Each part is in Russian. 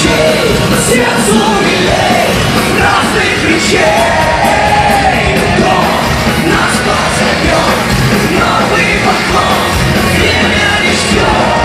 свечей, сердцу милей разных речей. Но нас позовет новый поход, время не ждет.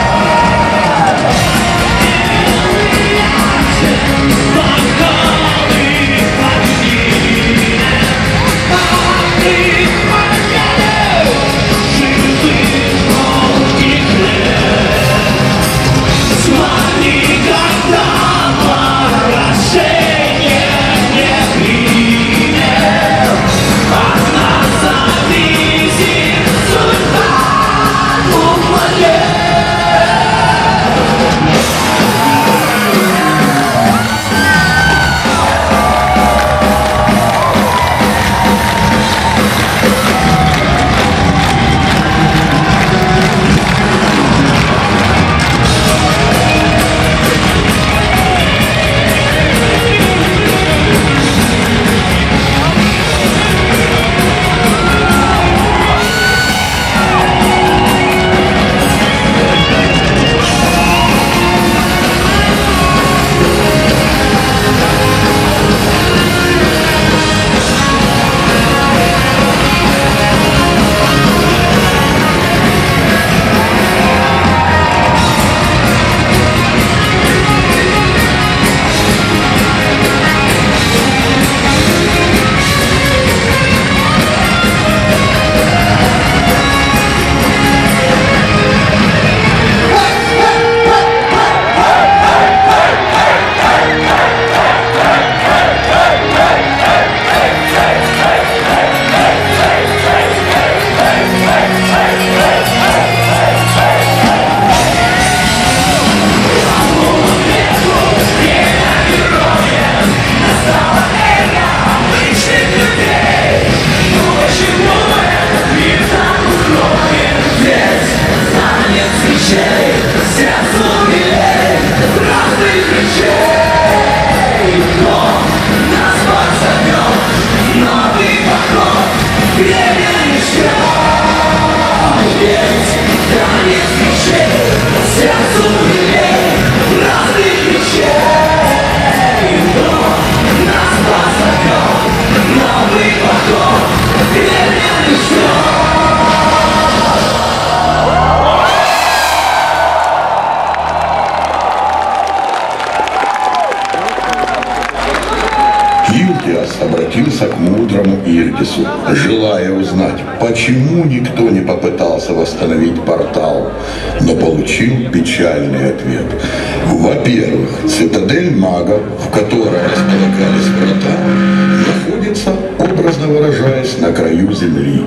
Илдиас обратился к мудрому Ирдису, желая узнать, почему никто не попытался восстановить портал, но получил печальный ответ. Во-первых, цитадель магов, в которой располагались врата, находится, образно выражаясь, на краю земли.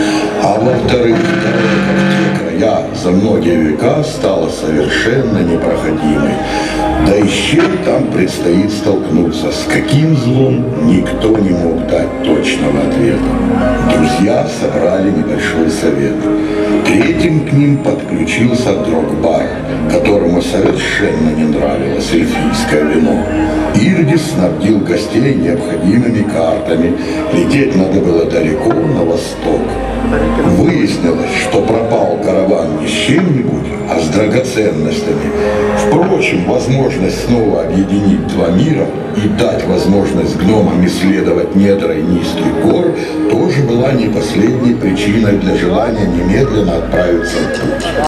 А во-вторых, дорога в те края за многие века стала совершенно непроходимой. Да и с чем там предстоит столкнуться, с каким злом, никто не мог дать точного ответа. Друзья собрали небольшой совет. Третьим к ним подключился Дрогбар, которому совершенно не нравилось эльфийское вино. Ирдис снабдил гостей необходимыми картами. Лететь надо было далеко на восток. Выяснилось, что пропал караван не с чем-нибудь, а с драгоценностями. Впрочем, возможность снова объединить два мира и дать возможность гномам исследовать недра и низких гор тоже была не последней причиной для желания немедленно отправиться в путь.